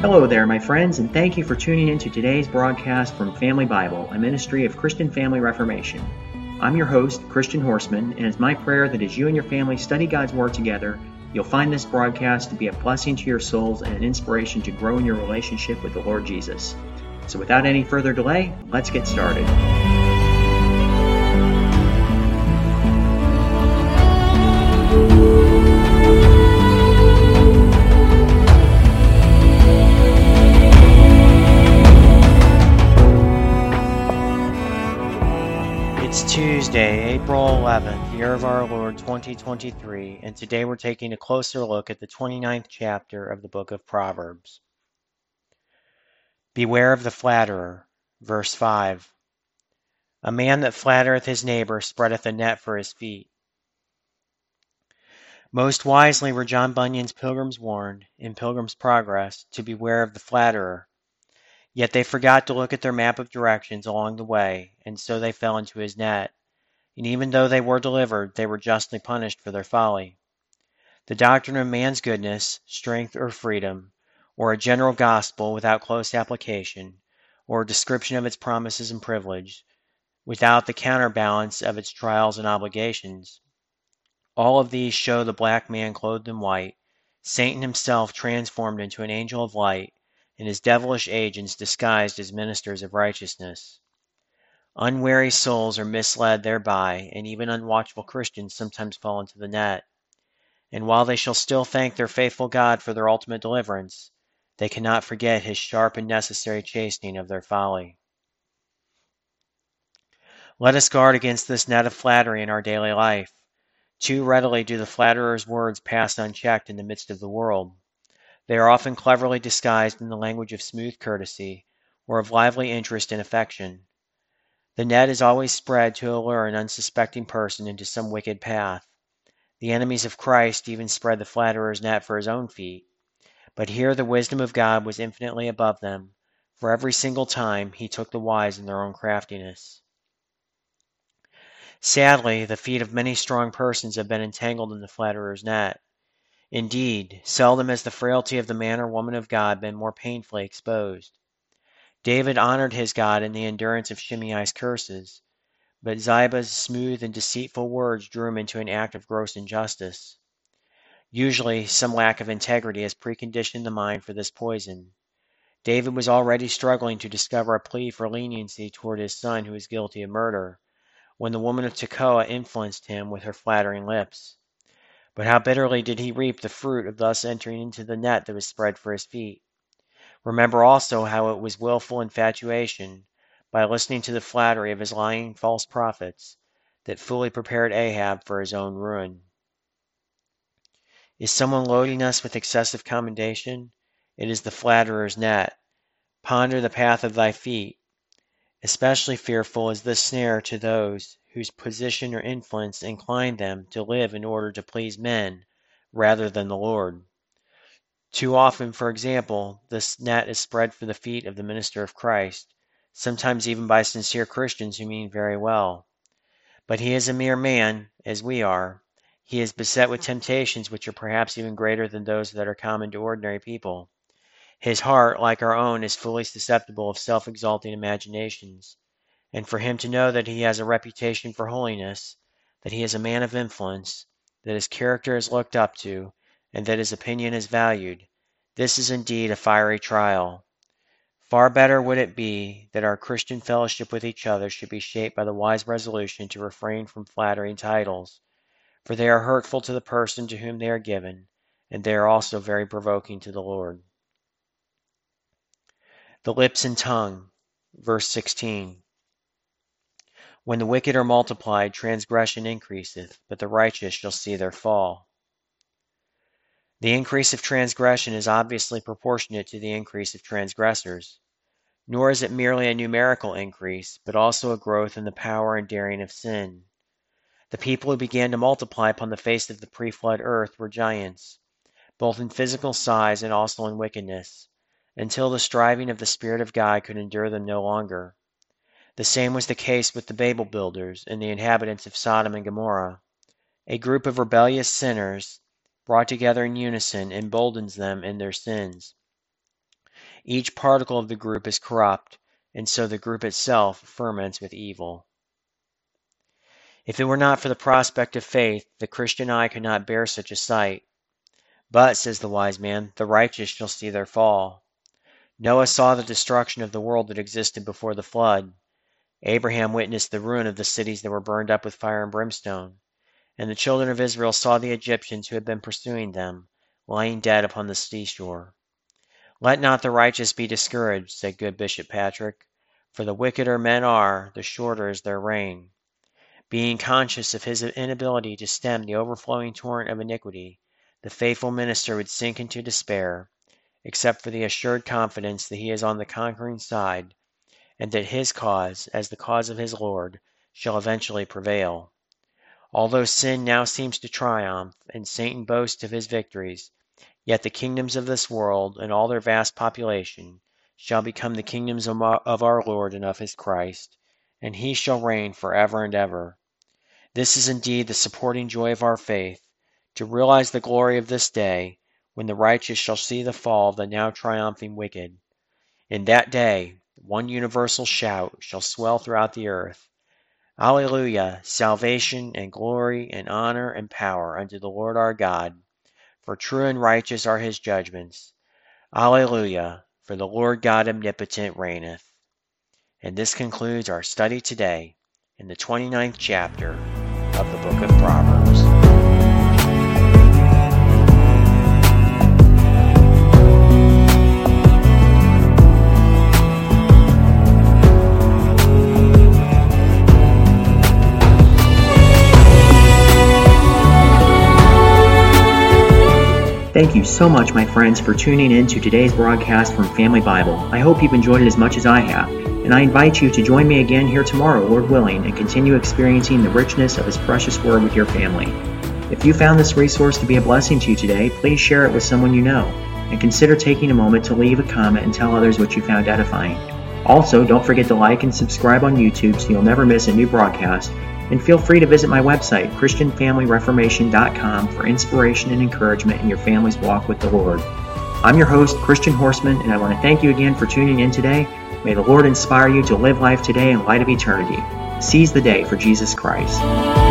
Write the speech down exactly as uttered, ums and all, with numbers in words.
Hello there, my friends, and thank you for tuning in to today's broadcast from Family Bible, a ministry of Christian Family Reformation. I'm your host, Christian Horseman, and it's my prayer that as you and your family study God's Word together, you'll find this broadcast to be a blessing to your souls and an inspiration to grow in your relationship with the Lord Jesus. So without any further delay, let's get started. It's Tuesday, April eleventh, year of our Lord twenty twenty-three, and today we're taking a closer look at the twenty-ninth chapter of the book of Proverbs. Beware of the flatterer, verse five. A man that flattereth his neighbor spreadeth a net for his feet. Most wisely were John Bunyan's pilgrims warned, in Pilgrim's Progress, to beware of the flatterer. Yet they forgot to look at their map of directions along the way, and so they fell into his net. And even though they were delivered, they were justly punished for their folly. The doctrine of man's goodness, strength, or freedom, or a general gospel without close application, or a description of its promises and privilege, without the counterbalance of its trials and obligations, all of these show the black man clothed in white, Satan himself transformed into an angel of light, and his devilish agents disguised as ministers of righteousness. Unwary souls are misled thereby, and even unwatchful Christians sometimes fall into the net. And while they shall still thank their faithful God for their ultimate deliverance, they cannot forget his sharp and necessary chastening of their folly. Let us guard against this net of flattery in our daily life. Too readily do the flatterer's words pass unchecked in the midst of the world. They are often cleverly disguised in the language of smooth courtesy, or of lively interest and affection. The net is always spread to allure an unsuspecting person into some wicked path. The enemies of Christ even spread the flatterer's net for his own feet. But here the wisdom of God was infinitely above them, for every single time he took the wise in their own craftiness. Sadly, the feet of many strong persons have been entangled in the flatterer's net. Indeed, seldom has the frailty of the man or woman of God been more painfully exposed. David honored his God in the endurance of Shimei's curses, but Ziba's smooth and deceitful words drew him into an act of gross injustice. Usually, some lack of integrity has preconditioned the mind for this poison. David was already struggling to discover a plea for leniency toward his son who was guilty of murder, when the woman of Tekoa influenced him with her flattering lips. But how bitterly did he reap the fruit of thus entering into the net that was spread for his feet. Remember also how it was willful infatuation, by listening to the flattery of his lying false prophets, that fully prepared Ahab for his own ruin. Is someone loading us with excessive commendation? It is the flatterer's net. Ponder the path of thy feet. Especially fearful is this snare to those whose position or influence incline them to live in order to please men rather than the Lord. Too often, for example, this net is spread for the feet of the minister of Christ, sometimes even by sincere Christians who mean very well. But he is a mere man, as we are. He is beset with temptations which are perhaps even greater than those that are common to ordinary people. His heart, like our own, is fully susceptible of self-exalting imaginations, and for him to know that he has a reputation for holiness, that he is a man of influence, that his character is looked up to, and that his opinion is valued, this is indeed a fiery trial. Far better would it be that our Christian fellowship with each other should be shaped by the wise resolution to refrain from flattering titles, for they are hurtful to the person to whom they are given, and they are also very provoking to the Lord. The lips and tongue, verse sixteen. When the wicked are multiplied, transgression increaseth, but the righteous shall see their fall. The increase of transgression is obviously proportionate to the increase of transgressors, nor is it merely a numerical increase, but also a growth in the power and daring of sin. The people who began to multiply upon the face of the pre-flood earth were giants, both in physical size and also in wickedness, until the striving of the Spirit of God could endure them no longer. The same was the case with the Babel builders and the inhabitants of Sodom and Gomorrah. A group of rebellious sinners, brought together in unison, emboldens them in their sins. Each particle of the group is corrupt, and so the group itself ferments with evil. If it were not for the prospect of faith, the Christian eye could not bear such a sight. But, says the wise man, the righteous shall see their fall. Noah saw the destruction of the world that existed before the flood. Abraham witnessed the ruin of the cities that were burned up with fire and brimstone. And the children of Israel saw the Egyptians who had been pursuing them, lying dead upon the seashore. Let not the righteous be discouraged, said good Bishop Patrick, for the wickeder men are, the shorter is their reign. Being conscious of his inability to stem the overflowing torrent of iniquity, the faithful minister would sink into despair, except for the assured confidence that he is on the conquering side, and that his cause, as the cause of his Lord, shall eventually prevail. Although sin now seems to triumph, and Satan boasts of his victories, yet the kingdoms of this world, and all their vast population, shall become the kingdoms of our Lord and of his Christ, and he shall reign forever and ever. This is indeed the supporting joy of our faith, to realize the glory of this day, when the righteous shall see the fall of the now triumphing wicked. In that day, one universal shout shall swell throughout the earth. Alleluia, salvation and glory and honor and power unto the Lord our God, for true and righteous are his judgments. Alleluia, for the Lord God omnipotent reigneth. And this concludes our study today in the twenty-ninth chapter of the book of Proverbs. Thank you so much, my friends, for tuning in to today's broadcast from Family Bible. I hope you've enjoyed it as much as I have, and I invite you to join me again here tomorrow, Lord willing, and continue experiencing the richness of His precious Word with your family. If you found this resource to be a blessing to you today, please share it with someone you know, and consider taking a moment to leave a comment and tell others what you found edifying. Also, don't forget to like and subscribe on YouTube so you'll never miss a new broadcast. And feel free to visit my website, Christian Family Reformation dot com, for inspiration and encouragement in your family's walk with the Lord. I'm your host, Christian Horseman, and I want to thank you again for tuning in today. May the Lord inspire you to live life today in light of eternity. Seize the day for Jesus Christ.